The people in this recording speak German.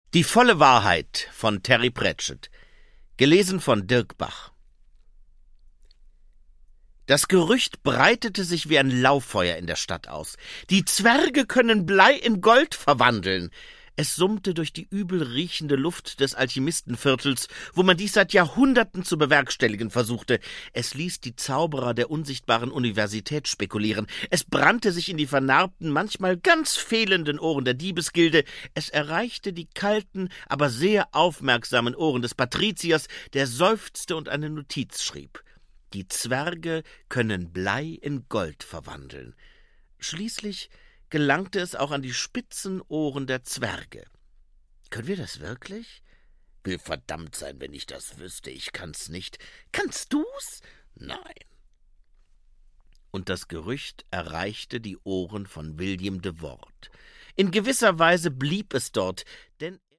Die volle Wahrheit von Terry Pratchett. Gelesen von Dirk Bach. Das Gerücht breitete sich wie ein Lauffeuer in der Stadt aus. Die Zwerge können Blei in Gold verwandeln. Es summte durch die übel riechende Luft des Alchemistenviertels, wo man dies seit Jahrhunderten zu bewerkstelligen versuchte. Es ließ die Zauberer der unsichtbaren Universität spekulieren. Es brannte sich in die vernarbten, manchmal ganz fehlenden Ohren der Diebesgilde. Es erreichte die kalten, aber sehr aufmerksamen Ohren des Patriziers, der seufzte und eine Notiz schrieb. Die Zwerge können Blei in Gold verwandeln. Schließlich gelangte es auch an die spitzen Ohren der Zwerge. Können wir das wirklich? Will verdammt sein, wenn ich das wüsste. Ich kann's nicht. Kannst du's? Nein. Und das Gerücht erreichte die Ohren von William de Wort. In gewisser Weise blieb es dort, denn